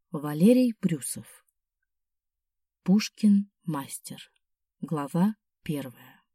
Валерий Брюсов. Пушкин мастер. Глава 1.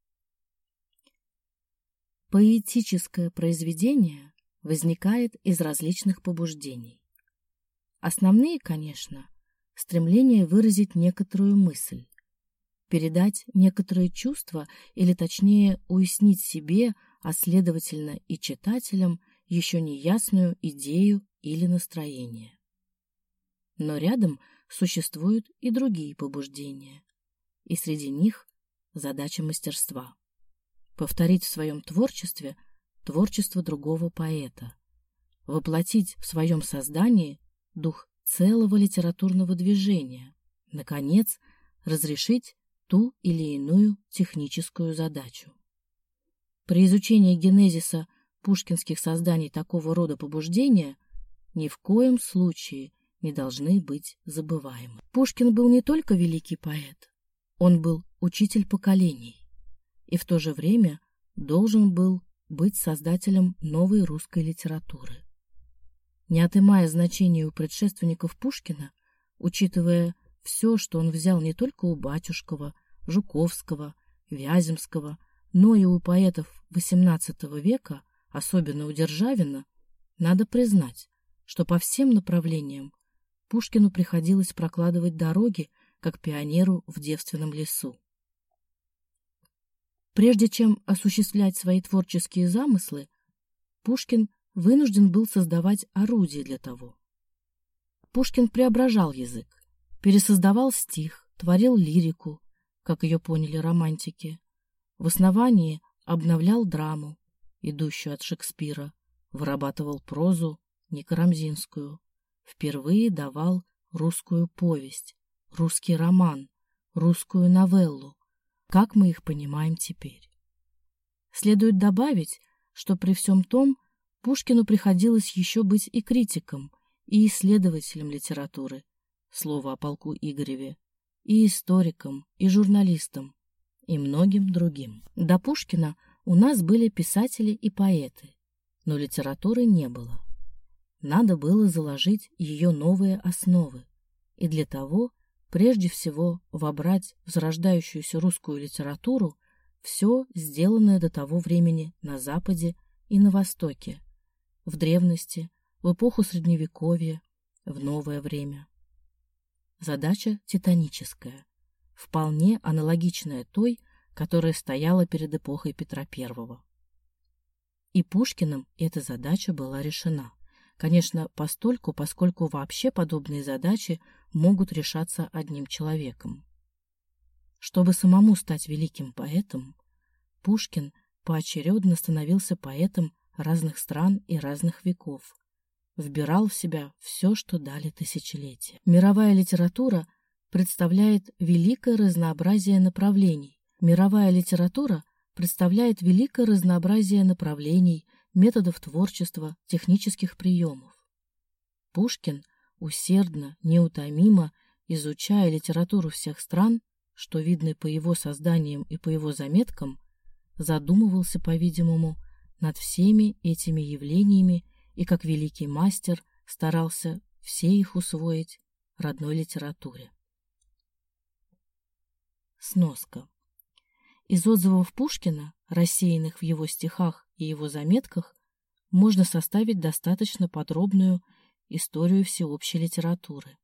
Поэтическое произведение возникает из различных побуждений. Основные, конечно, стремление выразить некоторую мысль, передать некоторые чувства или, точнее, уяснить себе, а следовательно и читателям, еще неясную идею или настроение. Но рядом существуют и другие побуждения, и среди них задача мастерства — повторить в своем творчестве творчество другого поэта, воплотить в своем создании дух целого литературного движения, наконец, разрешить ту или иную техническую задачу. При изучении генезиса пушкинских созданий такого рода побуждения ни в коем случае не должны быть забываемы. Пушкин был не только великий поэт, он был учитель поколений и в то же время должен был быть создателем новой русской литературы. Не отымая значения у предшественников Пушкина, учитывая все, что он взял не только у Батюшкова, Жуковского, Вяземского, но и у поэтов XVIII века, особенно у Державина, надо признать, что по всем направлениям Пушкину приходилось прокладывать дороги, как пионеру в девственном лесу. Прежде чем осуществлять свои творческие замыслы, Пушкин вынужден был создавать орудие для того. Пушкин преображал язык, пересоздавал стих, творил лирику, как ее поняли романтики, в основании обновлял драму, идущую от Шекспира, вырабатывал прозу, не карамзинскую, впервые давал русскую повесть, русский роман, русскую новеллу, как мы их понимаем теперь. Следует добавить, что при всем том Пушкину приходилось еще быть и критиком, и исследователем литературы, слово о полку Игореве, и историком, и журналистом, и многим другим. До Пушкина у нас были писатели и поэты, но литературы не было. Надо было заложить ее новые основы, и для того, прежде всего, вобрать в зарождающуюся русскую литературу все, сделанное до того времени на Западе и на Востоке, в древности, в эпоху Средневековья, в новое время. Задача титаническая, вполне аналогичная той, которая стояла перед эпохой Петра I. И Пушкиным эта задача была решена. Конечно, поскольку вообще подобные задачи могут решаться одним человеком. Чтобы самому стать великим поэтом, Пушкин поочередно становился поэтом разных стран и разных веков, вбирал в себя все, что дали тысячелетия. Мировая литература представляет великое разнообразие направлений. Методов творчества, технических приемов. Пушкин, усердно, неутомимо изучая литературу всех стран, что видно по его созданиям и по его заметкам, задумывался, по-видимому, над всеми этими явлениями и, как великий мастер, старался все их усвоить родной литературе. Сноска. Из отзывов Пушкина, рассеянных в его стихах и его заметках, можно составить достаточно подробную историю всеобщей литературы.